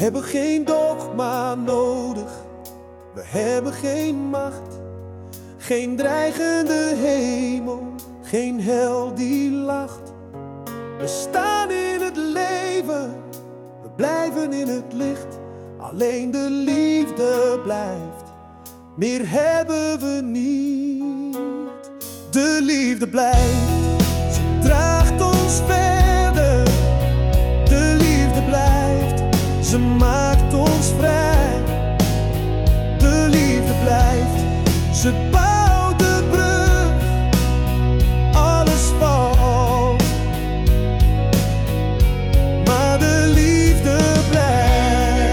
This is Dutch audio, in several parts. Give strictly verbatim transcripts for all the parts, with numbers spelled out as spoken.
hebben geen dogma nodig, we hebben geen macht. Geen dreigende hemel, geen hel die lacht. We staan in het leven, we blijven in het licht. Alleen de liefde blijft, meer hebben we niet. De liefde blijft, ze draagt ons verder. De liefde blijft, ze maakt ons vrij. De liefde blijft, ze bouwt de brug, alles valt, maar de liefde blijft.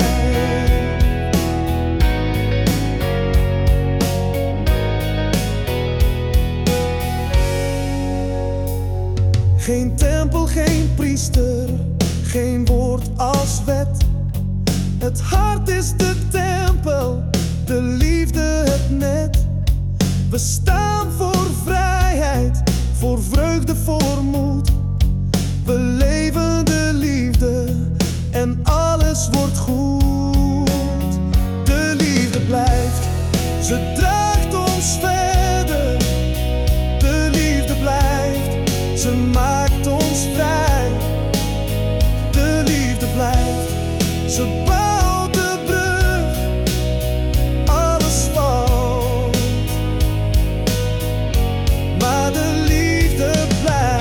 Geen tempel, geen priester, geen woord als wet. Het hart is de tempel, de liefde het net. We staan voor vrijheid, voor vreugde, voor moed. We leven de liefde en alles wordt goed. De liefde blijft, ze draagt ons verder. De liefde blijft, ze maakt ons vrij. De liefde blijft, ze bouwt de brug, alles valt, maar de liefde blijft.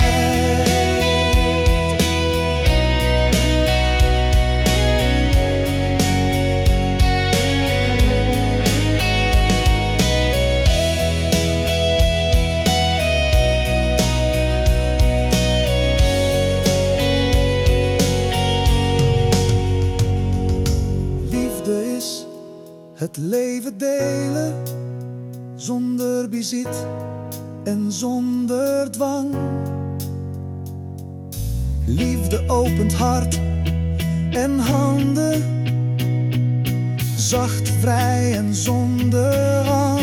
Liefde is het leven delen, zonder bezit en zonder dwang. Liefde opent hart en handen, zacht, vrij en zonder angst.